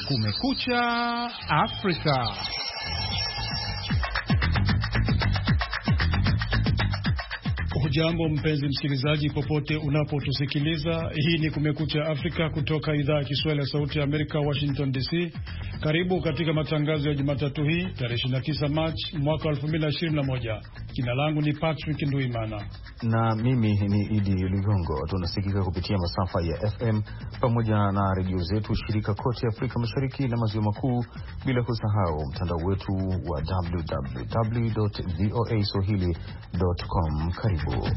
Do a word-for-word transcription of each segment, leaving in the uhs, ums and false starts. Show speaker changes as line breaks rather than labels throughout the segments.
Kumekucha Afrika. Hujambo mpenzi msikilizaji, popote unapotusikiliza. Hii ni Kumekucha Afrika kutoka idhaa ya Kiswahili ya Sauti ya Amerika, Washington D C. Karibu katika matangazo ya Jumatatu hii tarehe ishirini na tisa Machi mwaka elfu mbili na ishirini na moja. Jina langu ni Patrick Nduimana
na mimi ni Idi Ligongo. Tunasikika kupitia masafa ya F M pamoja na redio zetu shirika kote Afrika Mashariki na Maziwa Makuu, bila kusahau mtandao wetu wa w w w dot voa swahili dot com. Karibu.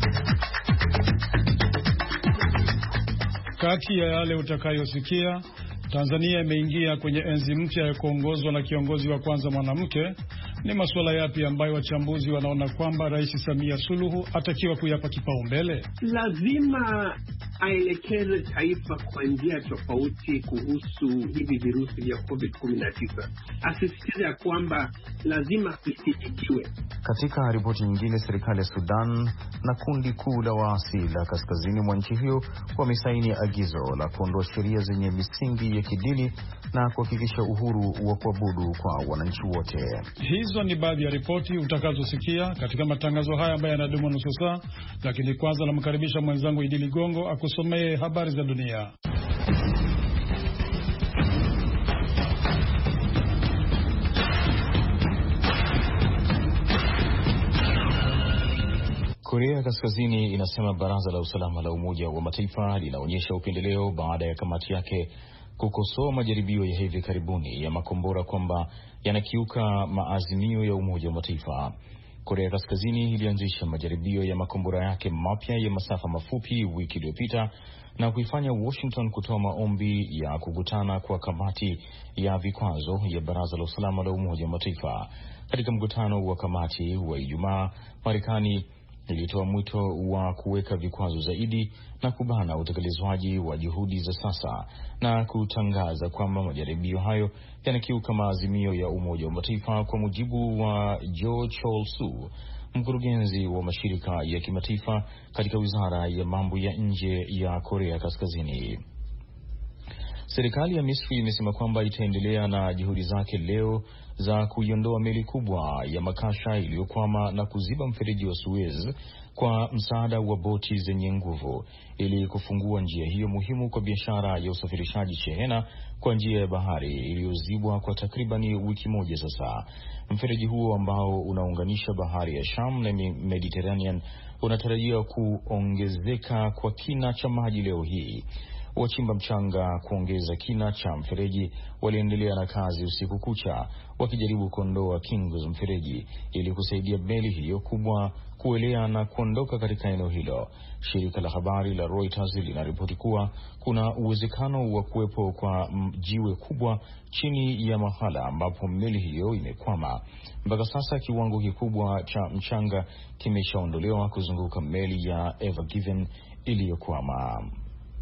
Kati ya yale utakayosikia, Tanzania imeingia kwenye enzi mpya ya kuongozwa na kiongozi wa kwanza mwanamke. Ni masuala yapi ambayo wachambuzi wanaona kwamba Rais Samia Suluhu atakiwa kuyapa kipaumbele?
Lazima aelekeze taifa kwa njia tofauti kuhusu hivi virusi vya covid kumi na tisa. Asisitize ya kwamba lazima kusikiwe.
Katika ripoti nyingine, serikali ya Sudan na kundi kuu la waasi la kaskazini mwa nchi hiyo wamesaini agizo la kuondoa sheria zenye misingi ya kidini na kuhakikisha uhuru wa kuabudu kwa wananchi wote.
Hizo ni baadhi ya ripoti utakazosikia katika matangazo haya ambayo yanadumu nusu saa, lakini kwanza namkaribisha mwenzangu Idi Ligongo akusomee habari za dunia.
Korea Kaskazini inasema Baraza la Usalama la Umoja wa Mataifa linaonyesha upendeleo baada ya kamati yake kukosoa majaribio ya hivi karibuni ya makombora kwamba yanakiuka maazimio ya Umoja wa Mataifa. Korea Kaskazini ilianzisha majaribio ya makombora yake mapya ya masafa mafupi wiki iliyopita na kuifanya Washington kutoa maombi ya kukutana kwa kamati ya vikwazo ya Baraza la Usalama la Umoja wa Mataifa. Katika mkutano wa kamati wa Ijumaa, Marekani ilitoa mwito wa kuweka vikwazo zaidi na kubana utekelezwaji wa juhudi za sasa na kutangaza kwamba majaribio hayo yanakiuka maazimio ya Umoja wa Mataifa, kwa mujibu wa Jo Chol-su, mkurugenzi wa mashirika ya kimataifa katika Wizara ya Mambo ya Nje ya Korea Kaskazini. Serikali ya Misri imesema kwamba itaendelea na juhudi zake leo za kuiondoa meli kubwa ya makasha iliyokwama na kuziba mfereji wa Suez kwa msaada wa boti zenye nguvu ili kufungua njia hiyo muhimu kwa biashara ya usafirishaji shehena kwa njia ya bahari iliyozibwa kwa takribani wiki moja sasa. Mfereji huo ambao unaunganisha bahari ya Sham na Mediterranean unatarajiwa kuongezeka kwa kina cha maji leo hii. Wachimba mchanga kuongeza kina cha mfereji waliendelea na kazi usiku kucha wakijaribu kuondoa kingo za mfereji ili kusaidia meli hiyo kubwa kuelea na kuondoka katika eneo hilo. Shirika la habari la Reuters linaripoti kuwa kuna uwezekano wa kuwepo kwa jiwe kubwa chini ya mahala ambapo meli hiyo imekwama. Mpaka sasa kiwango kikubwa cha mchanga kimeshaondolewa kuzunguka meli ya Ever Given iliyokwama.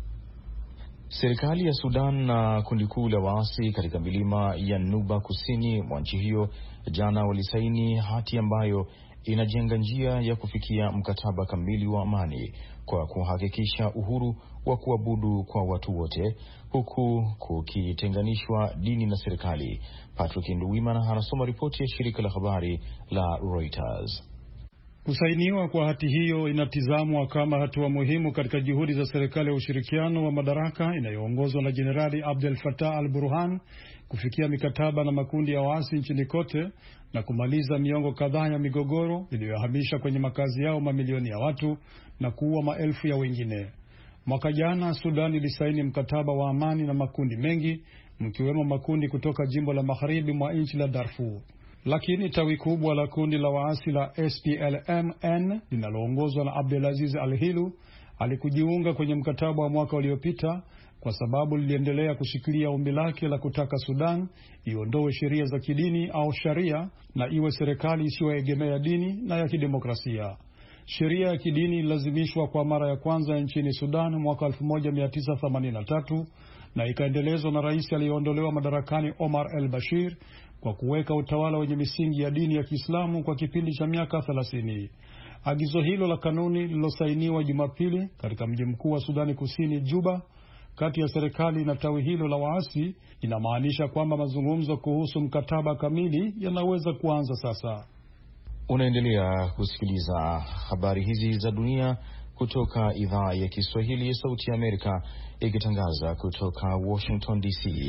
Serikali ya Sudan na kundi kuu la waasi katika milima ya Nuba kusini mwa nchi hiyo jana walisaini hati ambayo inajenga njia ya kufikia mkataba kamili wa amani kwa kuhakikisha uhuru wa kuabudu kwa watu wote, huku kukitenganishwa dini na serikali. Patrick Nduwimana anasoma ripoti ya shirika la habari la Reuters.
Kusainiwa kwa hati hiyo inatizamwa kama hatua muhimu katika juhudi za serikali ya ushirikiano wa madaraka inayoongozwa na Jenerali Abdel Fattah al-Burhan kufikia mikataba na makundi ya waasi nchini kote na kumaliza miongo kadhaa ya migogoro iliyohamisha kwenye makazi yao mamilioni ya watu na kuua maelfu ya wengine. Mwaka jana Sudan ilisaini mkataba wa amani na makundi mengi, mkiwemo makundi kutoka jimbo la magharibi mwa nchi la Darfur. Lakini tawi kubwa la kundi la waasi la S P L M N linaloongozwa na Abdelaziz Al-Hilu alikujiunga kwenye mkataba wa mwaka uliopita kwa sababu liliendelea kushikilia ombi lake la kutaka Sudan iondoe sheria za kidini au sharia na iwe serikali isiyoegemea dini na ya kidemokrasia. Sheria ya kidini ilazimishwa kwa mara ya kwanza nchini Sudan mwaka elfu moja mia tisa themanini na tatu na ikaendelezwa na rais aliyeondolewa madarakani Omar el-Bashir kwa kuweka utawala wenye misingi ya dini ya Kiislamu kwa kipindi cha miaka thelathini. Agizo hilo la kanuni lilosainiwa Jumapili katika mji mkuu wa Sudani Kusini, Juba, kati ya serikali na tawi hilo la waasi inamaanisha kwamba mazungumzo kuhusu mkataba kamili yanaweza kuanza sasa.
Unaendelea kusikiliza habari hizi za dunia kutoka idhaa ya Kiswahili ya Sauti ya Amerika ikitangaza kutoka Washington D C.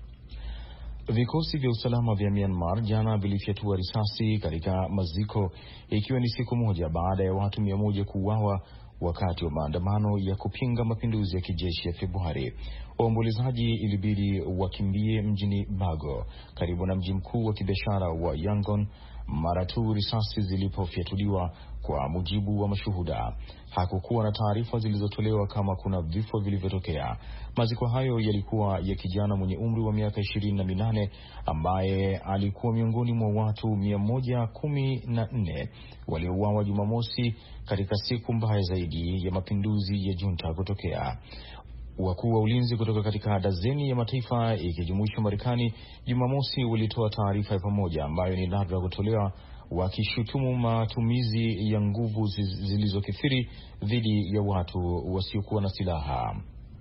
Vikosi vya usalama vya Myanmar jana vilifyatua risasi katika maziko, ikiwa ni siku moja baada ya watu mia moja kuuawa wakati wa maandamano ya kupinga mapinduzi ya kijeshi ya Februari. Waombolezaji ilibidi wakimbie mjini Bago, karibu na mji mkuu wa kibiashara wa Yangon, mara tu risasi zilipofyatuliwa. Kwa mujibu wa mashuhuda, hakukuwa na taarifa zilizotolewa kama kuna vifo vilivyotokea. Maziko hayo yalikuwa ya kijana mwenye umri wa miaka ishirini na minane ambaye alikuwa miongoni mwa watu mia moja kumi na nne waliouawa Jumamosi katika siku mbaya zaidi ya mapinduzi ya junta kutokea. Wakuu wa ulinzi kutoka katika dazeni ya mataifa ikijumuisha Marekani Jumamosi walitoa taarifa ya pamoja ambayo ni nadra kutolewa, wakishutumu matumizi ya nguvu zilizokithiri dhidi ya watu wasiokuwa na silaha.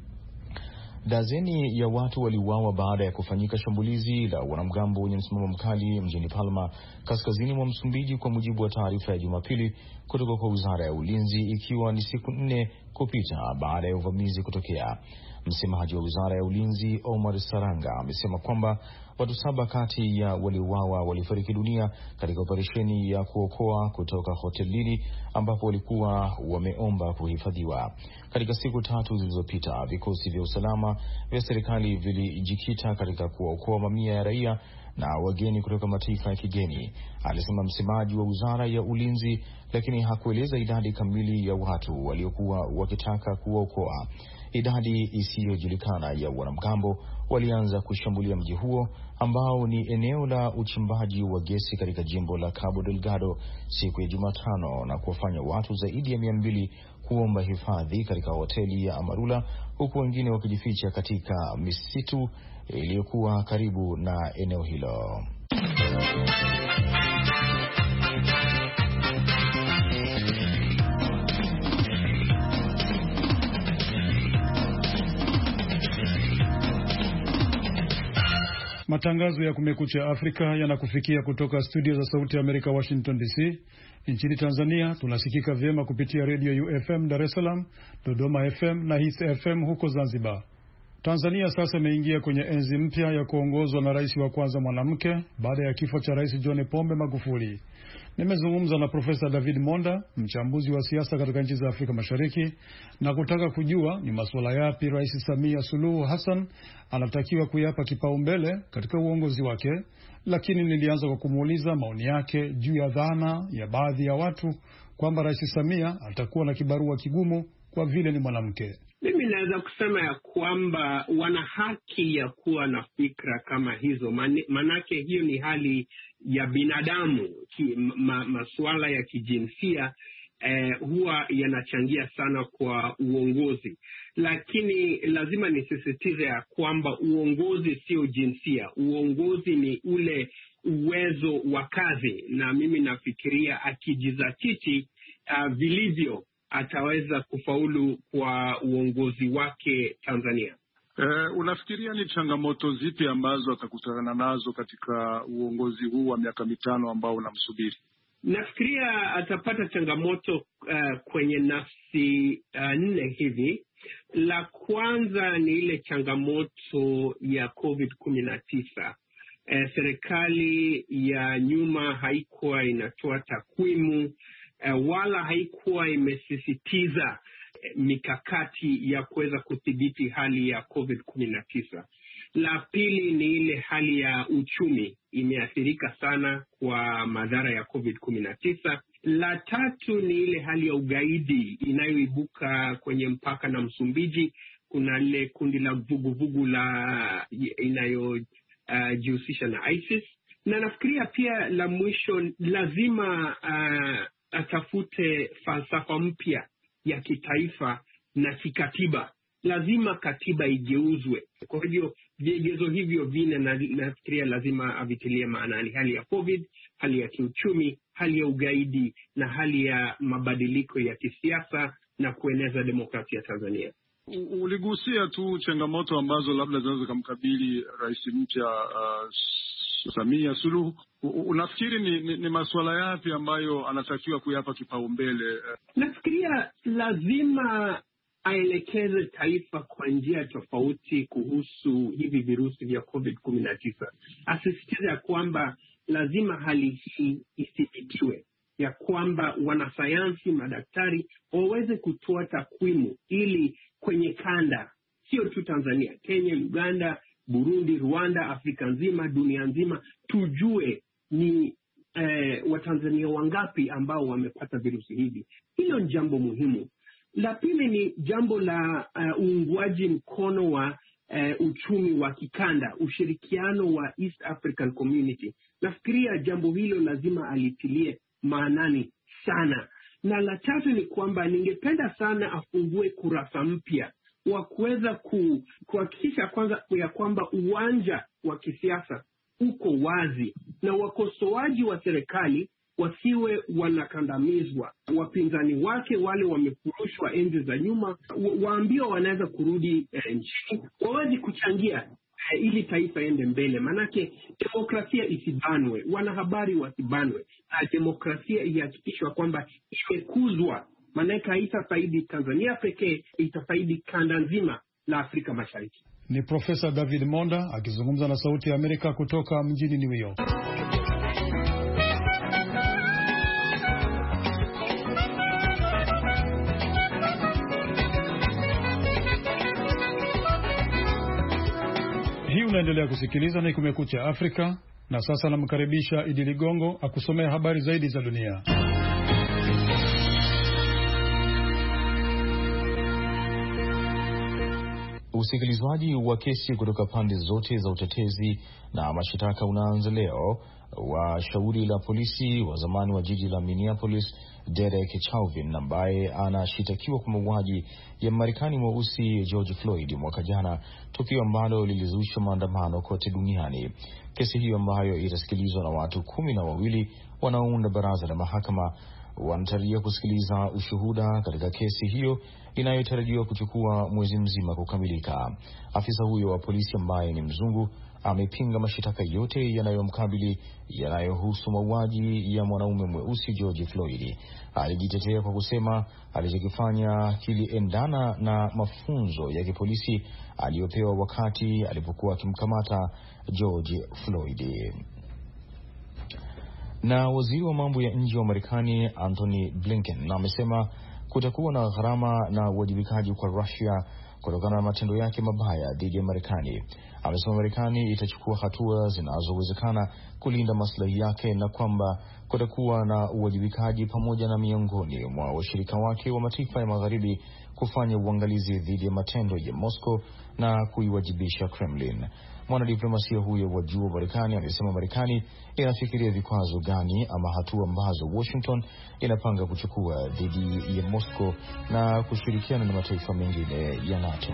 Dazeni ya watu waliuawa baada ya kufanyika shambulizi la wanamgambo wenye msimamo mkali mjini Palma, kaskazini mwa Msumbiji, kwa mujibu wa taarifa ya Jumapili kutoka kwa Wizara ya Ulinzi, ikiwa ni siku nne kupita baada ya uvamizi kutokea. Msemaji wa Wizara ya Ulinzi Omar Saranga amesema kwamba watu saba kati ya waliouawa walifariki dunia katika operesheni ya kuokoa kutoka hotelini ambapo walikuwa wameomba kuhifadhiwa. Katika siku tatu zilizopita, vikosi vya usalama vya serikali vilijikita katika kuokoa mamia ya raia na wageni kutoka mataifa ya kigeni, alisema msemaji wa Wizara ya Ulinzi, lakini hakueleza idadi kamili ya watu waliokuwa wakitaka kuokoa. Idadi isiyojulikana ya wanamgambo walianza kushambulia mji huo ambao ni eneo la uchimbaji wa gesi katika jimbo la Cabo Delgado siku ya Jumatano na kuwafanya watu zaidi ya mia mbili kuomba hifadhi katika hoteli ya Amarula, huku wengine wakijificha katika misitu iliyokuwa karibu na eneo hilo.
Matangazo ya Kumekucha Afrika yanakufikia kutoka studio za Sauti ya Amerika Washington D C. Nchini Tanzania tunasikika vyema kupitia Radio U F M Dar es Salaam, Dodoma F M na Hits F M huko Zanzibar. Tanzania sasa imeingia kwenye enzi mpya ya kuongozwa na rais wa kwanza mwanamke baada ya kifo cha Rais John Pombe Magufuli. Nimezungumza na Profesa David Monda, mchambuzi wa siasa katika nchi za Afrika Mashariki, na kutaka kujua ni masuala yapi Rais Samia Suluhu Hassan anatakiwa kuyapa kipaumbele katika uongozi wake, lakini nilianza kwa kumuuliza maoni yake juu ya dhana ya baadhi ya watu kwamba Rais Samia atakuwa na kibarua kigumu kwa vile ni mwanamke.
Mimi naweza kusema ya kwamba wana haki ya kuwa na fikra kama hizo, manake hiyo ni hali ya binadamu. Ki, ma, masuala ya kijinsia eh, huwa yanachangia sana kwa uongozi, lakini lazima nisisitize ya kwamba uongozi sio jinsia. Uongozi ni ule uwezo wa kazi, na mimi nafikiria akijizatiti uh, vilivyo ataweza kufaulu kwa uongozi wake Tanzania.
Eh, unafikiria ni changamoto zipi ambazo atakutana nazo katika uongozi huu wa miaka mitano ambao unamsubiri?
Nafikiria atapata changamoto uh, kwenye nafsi uh, nne hivi. La kwanza ni ile changamoto ya covid kumi na tisa. Eh, serikali ya nyuma haikuwa inatoa takwimu Uh, wala haikuwa imesisitiza uh, mikakati ya kuweza kudhibiti hali ya covid kumi na tisa. La pili ni ile hali ya uchumi imeathirika sana kwa madhara ya covid kumi na tisa. La tatu ni ile hali ya ugaidi inayoibuka kwenye mpaka na Msumbiji. Kuna ile kundi la vuguvugu la inayojihusisha uh, na ISIS. Na nafikiria pia la mwisho lazima uh, atafute falsafa mpya ya kitaifa na kikatiba. Lazima katiba igeuzwe. Kwa hivyo vigezo hivyo vine na nafikiria lazima avitilie maanani: hali ya COVID, hali ya kiuchumi, hali ya ugaidi na hali ya mabadiliko ya kisiasa na kueneza demokrasia Tanzania.
Uligusia tu changamoto ambazo labda zinaweza kumkabili rais mpya uh, Samia Suluhu. Unafikiri ni, ni, ni masuala yapi ambayo anatakiwa kuyapa kipaumbele?
Nafikiria lazima aelekeze taifa kwa njia tofauti kuhusu hivi virusi vya covid kumi na tisa. Asisitize ya kwamba lazima hali hii isipitiwe, ya kwamba wanasayansi, madaktari waweze kutoa takwimu ili kwenye kanda, sio tu Tanzania, Kenya, Uganda, Burundi, Rwanda, Afrika nzima, dunia nzima, tujue ni eh, Watanzania wangapi ambao wamepata virusi hivi. Hilo ni jambo muhimu. La pili ni jambo la uh, uungwaji mkono wa uh, uchumi wa kikanda, ushirikiano wa East African Community. Nafikiria jambo hilo lazima alitilie maanani sana. Na la tatu ni kwamba ningependa sana afungue kurasa mpya wa kuweza ku, kuhakikisha kwanza ya kwamba uwanja wa kisiasa uko wazi na wakosoaji wa serikali wasiwe wanakandamizwa. Wapinzani wake wale wamefurushwa enzi za nyuma, waambiwa wanaweza kurudi eh, nchini, wawezi kuchangia eh, ili taifa ende mbele. Manake demokrasia isibanwe, wanahabari wasibanwe, na demokrasia ihakikishwa kwamba imekuzwa. Manake haitafaidi Tanzania pekee, itafaidi kanda nzima la Afrika Mashariki.
Ni Profesa David Monda akizungumza na Sauti ya Amerika kutoka mjini New York. Hii unaendelea kusikiliza ni Kumekucha Afrika, na sasa namkaribisha Idi Ligongo akusomea habari zaidi za dunia.
Usikilizwaji wa kesi kutoka pande zote za utetezi na mashitaka unaanza leo wa shauri la polisi wa zamani wa jiji la Minneapolis Derek Chauvin, ambaye anashitakiwa kwa mauaji ya Marekani mweusi George Floyd mwaka jana, tukio ambalo lilizusha maandamano kote duniani. Kesi hiyo ambayo itasikilizwa na watu kumi na wawili wanaounda baraza la mahakama wanatarajia kusikiliza ushuhuda katika kesi hiyo inayotarajiwa kuchukua mwezi mzima kukamilika. Afisa huyo wa polisi ambaye ni mzungu amepinga mashitaka yote yanayomkabili yanayohusu mauaji ya mwanaume mweusi George Floyd. Alijitetea kwa kusema alichokifanya kiliendana na mafunzo ya kipolisi aliyopewa wakati alipokuwa akimkamata George Floyd. Na waziri wa mambo ya nje wa Marekani Anthony Blinken amesema kutakuwa na gharama na uwajibikaji kwa Russia kutokana na matendo yake mabaya dhidi ya Marekani. Amesema Marekani itachukua hatua zinazowezekana kulinda maslahi yake na kwamba kutakuwa na uwajibikaji pamoja na miongoni mwa washirika wake wa mataifa ya magharibi kufanya uangalizi dhidi ya matendo ya Moscow na kuiwajibisha Kremlin. Mwanadiplomasia huyo wa juu wa Marekani amesema Marekani inafikiria vikwazo gani ama hatua ambazo Washington inapanga kuchukua dhidi ya Moscow na kushirikiana na mataifa mengine ya NATO.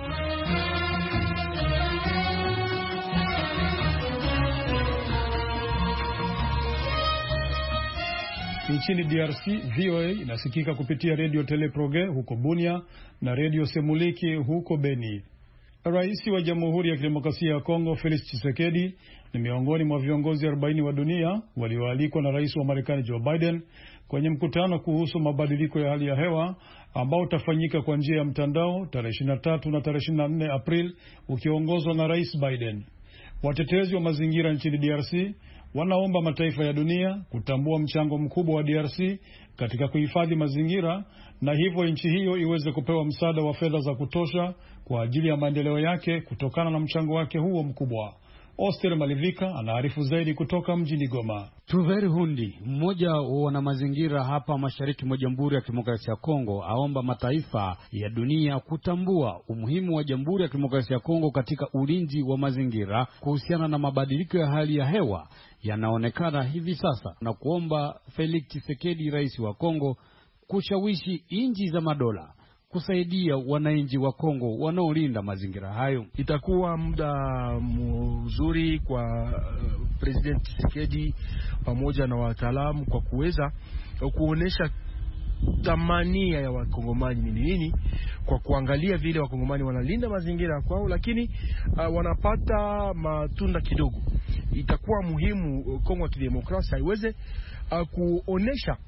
Nchini D R C, V O A inasikika kupitia Radio Teleproge huko Bunia na Radio Semuliki huko Beni. Rais wa Jamhuri ya Kidemokrasia ya Kongo Felix Tshisekedi ni miongoni mwa viongozi arobaini wa dunia walioalikwa na Rais wa Marekani Joe Biden kwenye mkutano kuhusu mabadiliko ya hali ya hewa ambao utafanyika kwa njia ya mtandao tarehe ishirini na tatu na tarehe ishirini na nne Aprili, ukiongozwa na Rais Biden. Watetezi wa mazingira nchini D R C wanaomba mataifa ya dunia kutambua mchango mkubwa wa D R C katika kuhifadhi mazingira na hivyo nchi hiyo iweze kupewa msaada wa fedha za kutosha kwa ajili ya maendeleo yake kutokana na mchango wake huo mkubwa. Oster Malivika anaarifu zaidi kutoka mjini Goma.
Tuveri Hundi, mmoja wa wana mazingira hapa mashariki mwa Jamhuri ya Kidemokrasia ya Kongo, aomba mataifa ya dunia kutambua umuhimu wa Jamhuri ya Kidemokrasia ya Kongo katika ulinzi wa mazingira kuhusiana na mabadiliko ya hali ya hewa yanaonekana hivi sasa, na kuomba Felix Tshisekedi, rais wa Kongo, kushawishi nchi za madola kusaidia wananchi wa Kongo wanaolinda mazingira hayo.
Itakuwa muda mzuri kwa uh, President Tshisekedi pamoja na wataalamu kwa kuweza kuonesha thamania ya wakongomani ni nini, kwa kuangalia vile wakongomani wanalinda mazingira kwao, lakini uh, wanapata matunda kidogo. Itakuwa muhimu Kongo ya Kidemokrasia iweze uh, kuonesha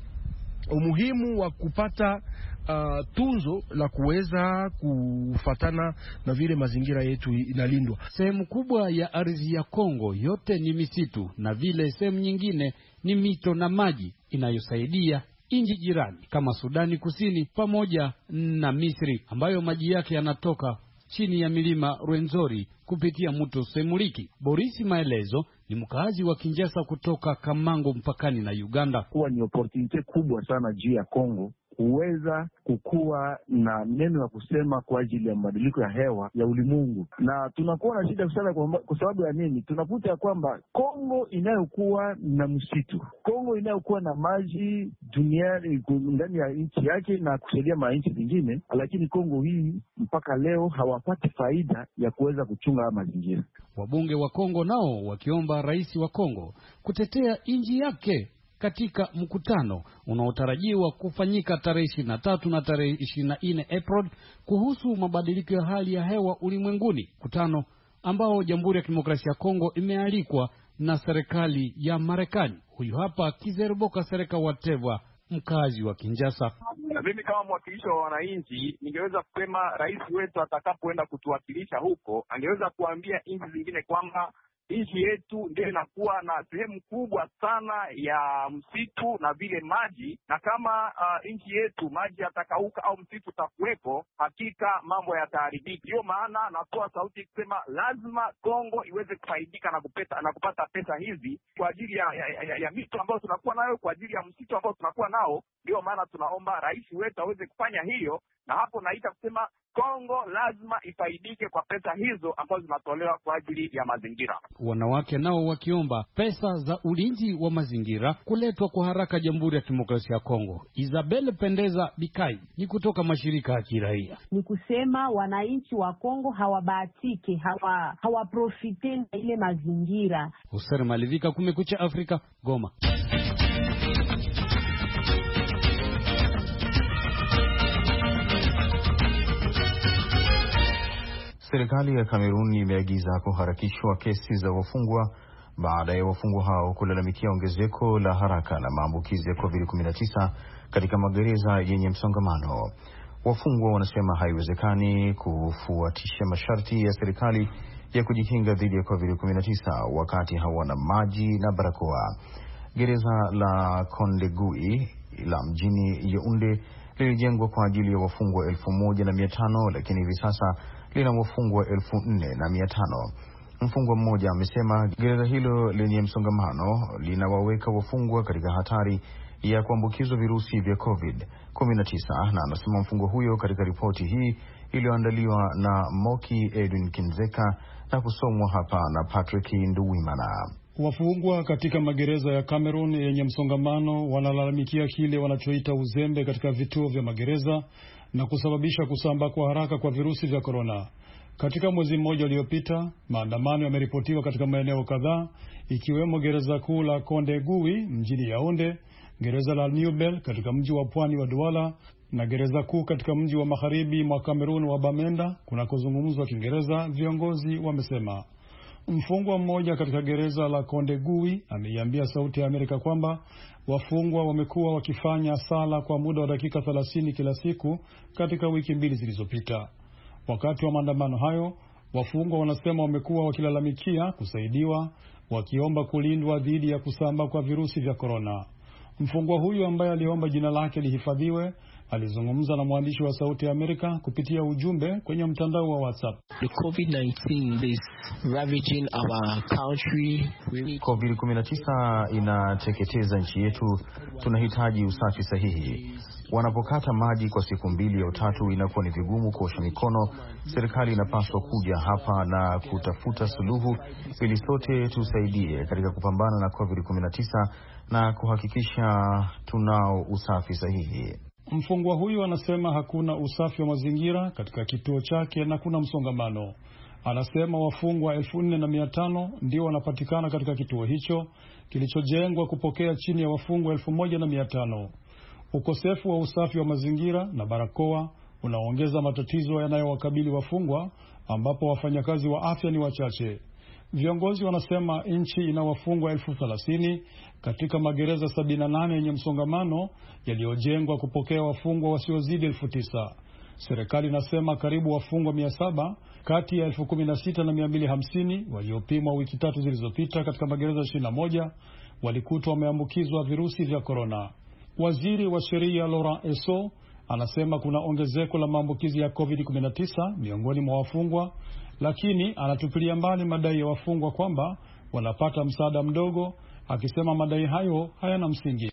umuhimu wa kupata uh, tunzo la kuweza kufatana na vile mazingira yetu inalindwa.
Sehemu kubwa ya ardhi ya Kongo yote ni misitu, na vile sehemu nyingine ni mito na maji inayosaidia nchi jirani kama Sudani Kusini pamoja na Misri, ambayo maji yake yanatoka chini ya milima Rwenzori kupitia mto Semuliki. Boris Maelezo ni mkazi wa Kinshasa kutoka Kamango mpakani na Uganda.
Kuwa ni opportunity kubwa sana juu ya Kongo kuweza kukua na neno la kusema kwa ajili ya mabadiliko ya hewa ya ulimwengu. Na tunakuwa na shida sana kwa sababu ya nini? Tunakuta kwamba Kongo inayokuwa na msitu, Kongo inayokuwa na maji duniani ndani ya nchi yake na kusaidia manchi zingine, lakini Kongo hii mpaka leo hawapati faida ya kuweza kuchunga mazingira.
Wabunge wa Kongo nao wakiomba rais wa Kongo kutetea nchi yake katika mkutano unaotarajiwa kufanyika tarehe ishirini na tatu na tarehe ishirini na nne Aprili kuhusu mabadiliko ya hali ya hewa ulimwenguni, mkutano ambao Jamhuri ya Kidemokrasia ya Kongo imealikwa na serikali ya Marekani. Huyu hapa Kizerboka Sereka Wateva, mkazi wa Kinshasa.
Mimi kama mwakilishi wa wananchi ningeweza kusema rais wetu atakapoenda kutuwakilisha huko angeweza kuambia nchi zingine kwamba nchi yetu ndio inakuwa na sehemu kubwa sana ya msitu na vile maji, na kama uh, nchi yetu maji yatakauka au msitu utakuwepo, hakika mambo yataharibika. Ndio maana natoa sauti kusema lazima Kongo iweze kufaidika na kupata na kupata pesa hizi kwa ajili ya, ya, ya, ya mito ambayo tunakuwa nayo, kwa ajili ya msitu ambao tunakuwa nao. Ndio maana tunaomba rais wetu aweze kufanya hiyo, na hapo naita kusema Kongo lazima ifaidike kwa pesa hizo ambazo zinatolewa kwa ajili ya mazingira.
Wanawake nao wakiomba pesa za ulinzi wa mazingira kuletwa kwa haraka Jamhuri ya Kidemokrasia ya Kongo. Isabel Pendeza Bikai ni kutoka mashirika ya kiraia.
Ni kusema wananchi wa Kongo hawabahatike, hawa hawaprofite na ile mazingira.
Hussein Malivika, Kumekucha Afrika, Goma.
Serikali ya Kamerun imeagiza kuharakishwa kesi za wafungwa baada ya wafungwa hao kulalamikia ongezeko la haraka la maambukizi ya covid kumi na tisa katika magereza yenye msongamano. Wafungwa wanasema haiwezekani kufuatisha masharti ya serikali ya kujikinga dhidi ya covid kumi na tisa wakati hawana maji na barakoa. Gereza la Kondegui la mjini Yaounde lilijengwa kwa ajili ya wafungwa elfu moja na mia tano, lakini hivi sasa lina wafungwa elfu nne na mia tano. Mfungwa mmoja amesema gereza hilo lenye msongamano linawaweka wafungwa katika hatari ya kuambukizwa virusi vya covid kumi na tisa, na anasema mfungwa huyo katika ripoti hii iliyoandaliwa na Moki Edwin Kinzeka na kusomwa hapa na Patrick Nduwimana.
Wafungwa katika magereza ya Cameroon yenye msongamano wanalalamikia kile wanachoita uzembe katika vituo vya magereza na kusababisha kusambaa kwa haraka kwa virusi vya korona. Katika mwezi mmoja uliopita, maandamano yameripotiwa katika maeneo kadhaa, ikiwemo gereza kuu la Kondegui mjini Yaounde, gereza la Newbel katika mji wa pwani wa Douala na gereza kuu katika mji wa magharibi mwa Cameroon wa Bamenda kunakozungumzwa Kiingereza, viongozi wamesema. Mfungwa mmoja katika gereza la Kondegui ameiambia Sauti ya Amerika kwamba wafungwa wamekuwa wakifanya sala kwa muda wa dakika thelathini kila siku katika wiki mbili zilizopita. Wakati wa maandamano hayo, wafungwa wanasema wamekuwa wakilalamikia kusaidiwa, wakiomba kulindwa dhidi ya kusambaa kwa virusi vya korona. Mfungwa huyu ambaye aliomba jina lake lihifadhiwe alizungumza na mwandishi wa Sauti ya Amerika kupitia ujumbe kwenye mtandao wa WhatsApp.
The covid nineteen is ravaging our country.
covid kumi na tisa inateketeza nchi yetu. Tunahitaji usafi sahihi. Wanapokata maji kwa siku mbili au tatu inakuwa ni vigumu kuosha mikono. Serikali inapaswa kuja hapa na kutafuta suluhu ili sote tusaidie katika kupambana na covid kumi na tisa na kuhakikisha tunao usafi sahihi.
Mfungwa huyu anasema hakuna usafi wa mazingira katika kituo chake na kuna msongamano. Anasema wafungwa elfu nne na mia tano ndio wanapatikana katika kituo hicho kilichojengwa kupokea chini ya wafungwa elfu moja na mia tano. Ukosefu wa usafi wa mazingira na barakoa unaongeza matatizo yanayowakabili wafungwa ambapo wafanyakazi wa afya ni wachache. Viongozi wanasema nchi ina wafungwa elfu thelathini katika magereza sabini na nane yenye msongamano yaliyojengwa kupokea wafungwa wasiozidi elfu tisa. Serikali inasema karibu wafungwa mia saba kati ya elfu kumi na sita na mia mbili hamsini waliopimwa wiki tatu zilizopita katika magereza ishirini na moja walikutwa wameambukizwa virusi vya korona. Waziri wa sheria Laurent Esso anasema kuna ongezeko la maambukizi ya covid kumi na tisa miongoni mwa wafungwa, lakini anatupilia mbali madai ya wafungwa kwamba wanapata msaada mdogo, akisema madai hayo hayana msingi.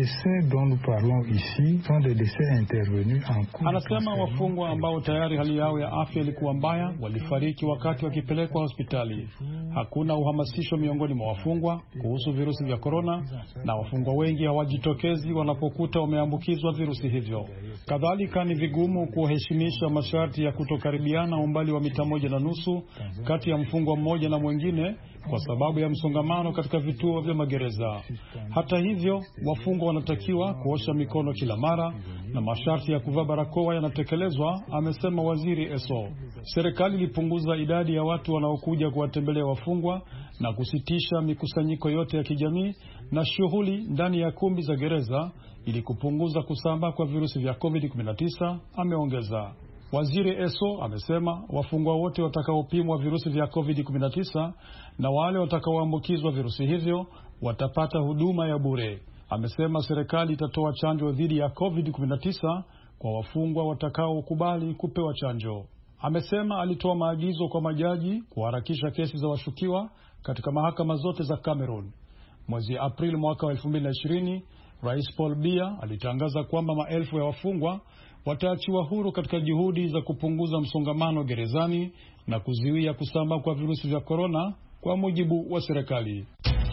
Anasema wafungwa ambao tayari hali yao ya afya ilikuwa mbaya walifariki wakati wakipelekwa hospitali. Hakuna uhamasisho miongoni mwa wafungwa kuhusu virusi vya korona, na wafungwa wengi hawajitokezi wanapokuta wameambukizwa virusi hivyo. Kadhalika ni vigumu kuheshimisha masharti ya kutokaribiana umbali wa mita moja na nusu kati ya mfungwa mmoja na mwingine kwa sababu ya msongamano katika vituo vya magereza. Hata hivyo, wafungwa wanatakiwa kuosha mikono kila mara na masharti ya kuvaa barakoa yanatekelezwa, amesema Waziri Esso. Serikali ilipunguza idadi ya watu wanaokuja kuwatembelea wafungwa na kusitisha mikusanyiko yote ya kijamii na shughuli ndani ya kumbi za gereza ili kupunguza kusambaa kwa virusi vya covid kumi na tisa, ameongeza. Waziri Esso amesema wafungwa wote watakaopimwa virusi vya covid kumi na tisa na wale watakaoambukizwa virusi hivyo watapata huduma ya bure. Amesema serikali itatoa chanjo dhidi ya covid kumi na tisa kwa wafungwa watakaokubali kupewa chanjo. Amesema alitoa maagizo kwa majaji kuharakisha kesi za washukiwa katika mahakama zote za Cameroon. Mwezi Aprili mwaka wa elfu mbili na ishirini, Rais Paul Biya alitangaza kwamba maelfu ya wafungwa wataachiwa huru katika juhudi za kupunguza msongamano gerezani na kuzuia kusambaa kwa virusi vya korona, kwa mujibu wa serikali.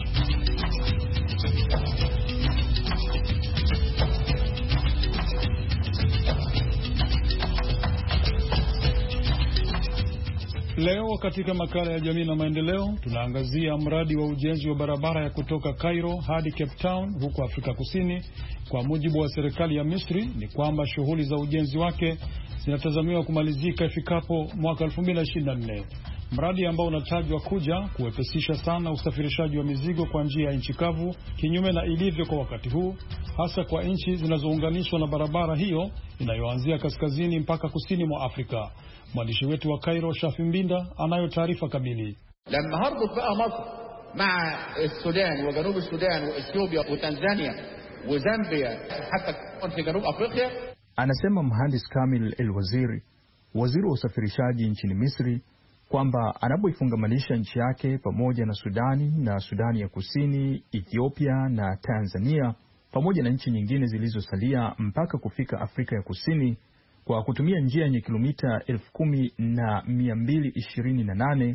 Leo katika makala ya jamii na maendeleo tunaangazia mradi wa ujenzi wa barabara ya kutoka Cairo hadi Cape Town huko Afrika Kusini. Kwa mujibu wa serikali ya Misri ni kwamba shughuli za ujenzi wake zinatazamiwa kumalizika ifikapo mwaka elfu mbili na ishirini na nne. Mradi ambao unatajwa kuja kuwepesisha sana usafirishaji wa mizigo kwa njia ya nchi kavu, kinyume na ilivyo kwa wakati huu, hasa kwa nchi zinazounganishwa na barabara hiyo inayoanzia kaskazini mpaka kusini mwa Afrika. Mwandishi wetu wa Cairo, Shafi Mbinda, anayo taarifa kamili.
Lama harbut baa Masr maa Sudan wa Janub Sudan wa Ethiopia wa Tanzania wa Zambia hata fi Janub Afrika.
Anasema mhandis Kamil El Waziri, waziri wa usafirishaji nchini Misri, kwamba anapoifungamanisha nchi yake pamoja na Sudani na Sudani ya Kusini, Ethiopia na Tanzania pamoja na nchi nyingine zilizosalia mpaka kufika Afrika ya Kusini kwa kutumia njia yenye kilomita elfu kumi na mia mbili ishirini na nane,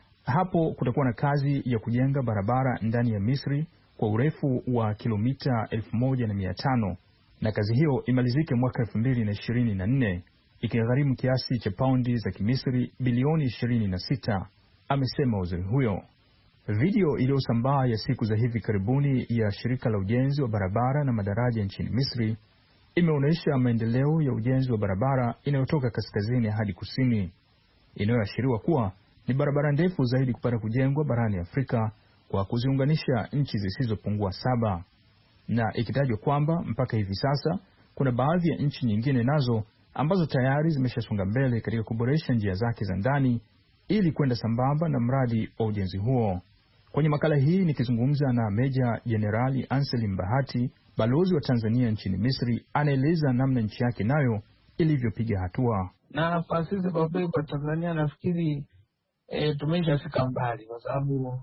hapo kutakuwa na kazi ya kujenga barabara ndani ya Misri kwa urefu wa kilomita elfu moja na mia tano, na kazi hiyo imalizike mwaka elfu mbili na ishirini na nne ikigharimu kiasi cha paundi za Kimisri bilioni ishirini na sita, amesema waziri huyo. Video iliyosambaa ya siku za hivi karibuni ya shirika la ujenzi wa barabara na madaraja nchini Misri imeonyesha maendeleo ya ujenzi wa barabara inayotoka kaskazini hadi kusini, inayoashiriwa kuwa ni barabara ndefu zaidi kupata kujengwa barani Afrika kwa kuziunganisha nchi zisizopungua saba, na ikitajwa kwamba mpaka hivi sasa kuna baadhi ya nchi nyingine nazo ambazo tayari zimeshasonga mbele katika kuboresha njia zake za ndani ili kwenda sambamba na mradi wa ujenzi huo. Kwenye makala hii nikizungumza na Meja Jenerali Anselim Bahati, balozi wa Tanzania nchini Misri, anaeleza namna nchi yake nayo ilivyopiga hatua.
Na kwa sisi kwa kweli kwa Tanzania nafikiri e, tumeshafika mbali kwa sababu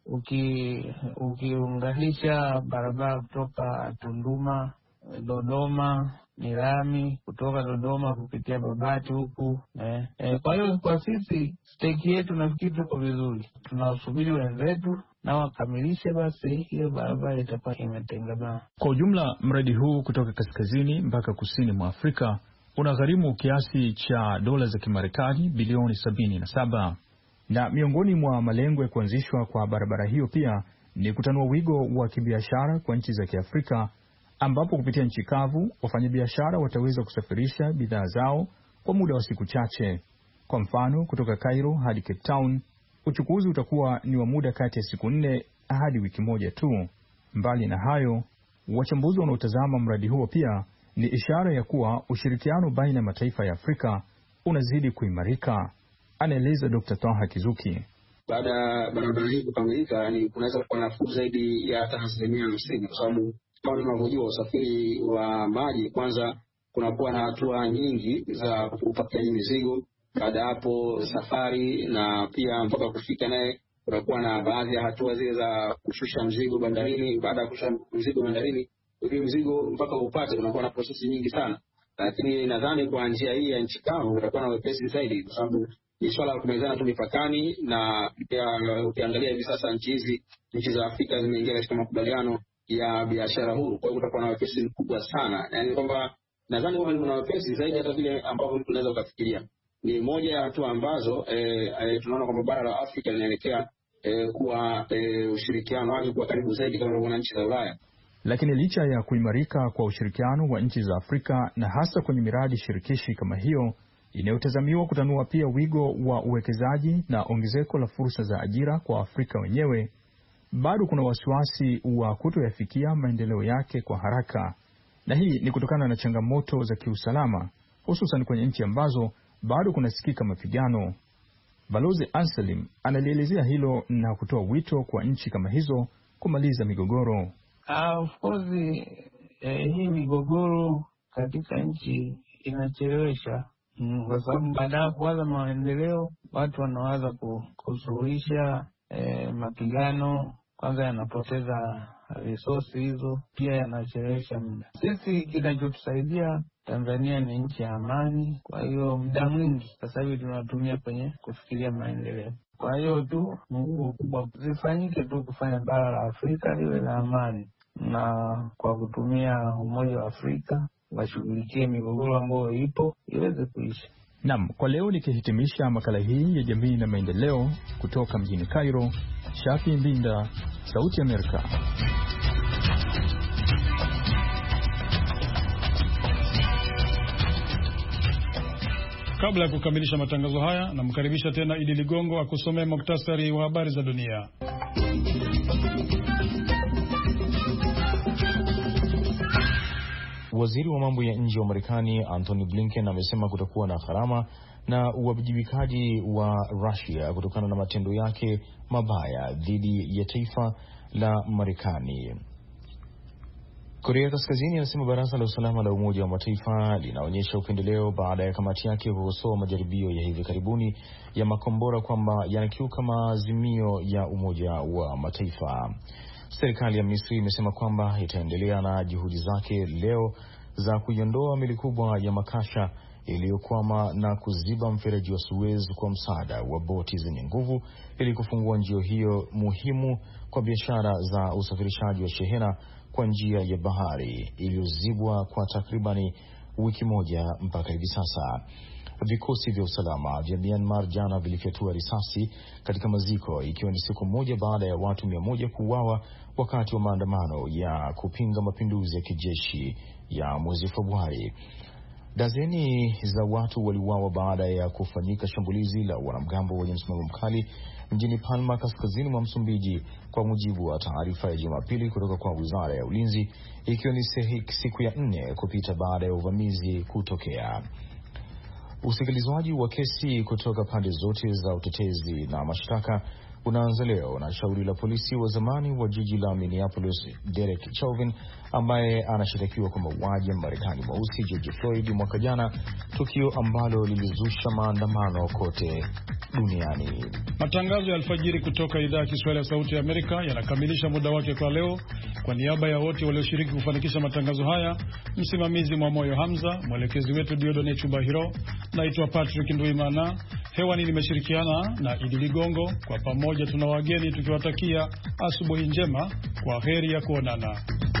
uki ukiunganisha barabara kutoka Tunduma, Dodoma, Mirami, kutoka Dodoma kupitia Babati huku eh. Eh, kwa hiyo kwa sisi stake yetu nafikiri tuko vizuri. Tunawasubiri wenzetu na wakamilishe, basi hiyo barabara itakuwa imetengemaa.
Kwa ujumla mradi huu kutoka kaskazini mpaka kusini mwa Afrika unagharimu kiasi cha dola za Kimarekani bilioni sabini na saba. Na miongoni mwa malengo ya kuanzishwa kwa barabara hiyo pia ni kutanua wigo wa kibiashara kwa nchi za Kiafrika ambapo kupitia nchi kavu wafanyabiashara wataweza kusafirisha bidhaa zao kwa muda wa siku chache. Kwa mfano, kutoka Cairo hadi Cape Town, uchukuzi utakuwa ni wa muda kati ya siku nne hadi wiki moja tu. Mbali na hayo, wachambuzi wanaotazama mradi huo pia ni ishara ya kuwa ushirikiano baina ya mataifa ya Afrika unazidi kuimarika. Anaeleza Dokta Taha Kizuki.
Baada ya barabara hii kukamilika, ni kunaweza kuwa nafuu zaidi ya hata asilimia hamsini, kwa sababu kama tunavyojua usafiri wa maji, kwanza kunakuwa na hatua nyingi za kupakia mizigo. Baada ya hapo safari, na pia mpaka kufika naye kunakuwa na baadhi ya hatua zile za kushusha mzigo bandarini. Baada ya kushusha mzigo bandarini, ili mzigo mpaka upate kunakuwa na prosesi nyingi sana. Lakini nadhani kwa njia hii ya nchi kavu kutakuwa na wepesi zaidi, kwa sababu ni swala la kumezana tu mipakani. Na pia ukiangalia hivi sasa nchi hizi, nchi za Afrika zimeingia katika makubaliano ya biashara huru, kwa hiyo kutakuwa na wepesi mkubwa sana. Yaani kwamba nadhani kwamba kuna wepesi zaidi hata vile ambavyo mtu anaweza kufikiria. Ni moja ya hatua ambazo eh, eh, tunaona kwamba bara la Afrika linaelekea eh, kuwa eh, ushirikiano wake kuwa karibu zaidi kama na nchi za Ulaya.
Lakini licha ya kuimarika kwa ushirikiano wa nchi za Afrika na hasa kwenye miradi shirikishi kama hiyo inayotazamiwa kutanua pia wigo wa uwekezaji na ongezeko la fursa za ajira kwa Afrika wenyewe, bado kuna wasiwasi wa kutoyafikia maendeleo yake kwa haraka. Na hii ni kutokana na changamoto za kiusalama, hususan kwenye nchi ambazo bado kunasikika mapigano. Balozi Anselim analielezea hilo na kutoa wito kwa nchi kama hizo kumaliza migogoro.
Uh, of course, eh, hii migogoro katika nchi inachelewesha, mm, kwa sababu baada ya kuanza maendeleo watu wanawaza kusuluhisha eh, mapigano. Kwanza yanapoteza resources hizo, pia yanachelewesha muda. Sisi kinachotusaidia Tanzania ni nchi ya amani, kwa hiyo muda mwingi sasa hivi tunatumia kwenye kufikiria maendeleo. Kwa hiyo tu nguvu kubwa zifanyike tu kufanya bara la Afrika liwe la amani, na kwa kutumia Umoja wa Afrika washughulikie migogoro ambayo ipo iweze kuisha.
Naam, kwa leo nikihitimisha makala hii ya jamii na maendeleo kutoka mjini Cairo, Shafi Mbinda, Sauti ya Amerika.
Kabla ya kukamilisha matangazo haya, namkaribisha tena Idi Ligongo akusomea muktasari wa habari za dunia.
Waziri wa mambo ya nje wa Marekani Anthony Blinken amesema kutakuwa na gharama na uwajibikaji wa Russia kutokana na matendo yake mabaya dhidi ya taifa la Marekani. Korea Kaskazini inasema baraza la usalama la Umoja wa Mataifa linaonyesha upendeleo baada ya kamati yake kukosoa majaribio ya hivi karibuni ya makombora kwamba yanakiuka maazimio ya Umoja wa Mataifa. Serikali ya Misri imesema kwamba itaendelea na juhudi zake leo za kuiondoa meli kubwa ya makasha iliyokwama na kuziba mfereji wa Suez kwa msaada wa boti zenye nguvu ili kufungua njia hiyo muhimu kwa biashara za usafirishaji wa shehena kwa njia ya bahari iliyozibwa kwa takribani wiki moja mpaka hivi sasa. Vikosi vya usalama vya Myanmar jana vilifyatua risasi katika maziko, ikiwa ni siku moja baada ya watu mia moja kuuawa wakati wa maandamano ya kupinga mapinduzi ya kijeshi ya mwezi Februari. Dazeni za watu waliuawa baada ya kufanyika shambulizi la wanamgambo wenye msimamo mkali mjini Palma, kaskazini mwa Msumbiji, kwa mujibu wa taarifa ya Jumapili kutoka kwa Wizara ya Ulinzi, ikiwa ni siku ya nne kupita baada ya uvamizi kutokea. Usikilizwaji wa kesi kutoka pande zote za utetezi na mashtaka unaanza leo na shauri la polisi wa zamani wa jiji la Minneapolis Derek Chauvin, ambaye anashitakiwa kwa mauaji ya Marekani mweusi George Floyd mwaka jana, tukio ambalo lilizusha maandamano kote duniani.
Matangazo ya alfajiri kutoka idhaa ya Kiswahili ya Sauti ya Amerika yanakamilisha muda wake kwa leo. Kwa niaba ya wote walioshiriki kufanikisha matangazo haya, msimamizi Mwamoyo Hamza, mwelekezi wetu Diodone Chubahiro, naitwa Patrick Nduimana. Hewani nimeshirikiana na Idi Ligongo. Kwa pamoja tuna wageni tukiwatakia asubuhi njema. Kwa heri ya kuonana.